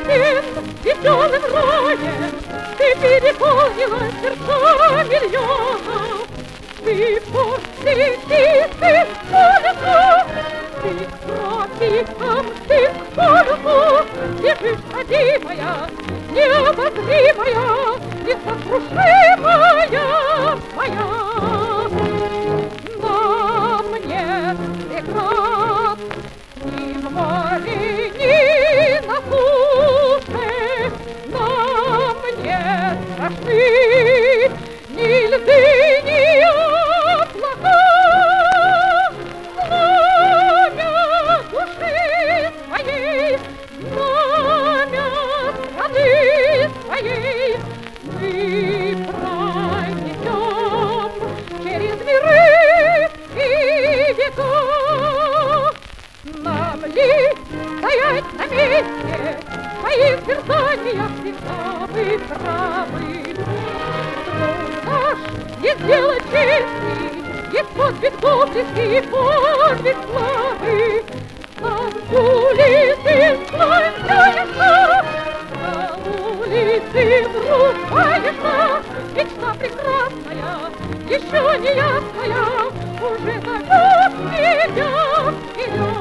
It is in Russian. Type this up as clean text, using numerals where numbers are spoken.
песен веселым роем ты переполнила сердца миллионов. Ты посетитель полюса, ты к тропикам, ты к полюсу бежишь, родимая, необозримая, несокрушимая моя. На мне преград ни в море, ни на суше, на мне страшны ни льды, ни облака. Знамя души своей, знамя страны своей мы пронесем через миры и века. Нам ли стоять на месте, в своих терзаниях всегда быть правы? Труд наш не сделать чести, есть подвиг доблести и подвиг славы. Там улицы склоняешься, на улице врубаешься, мечта прекрасная, еще не ясная, уже зовет тебя вперед.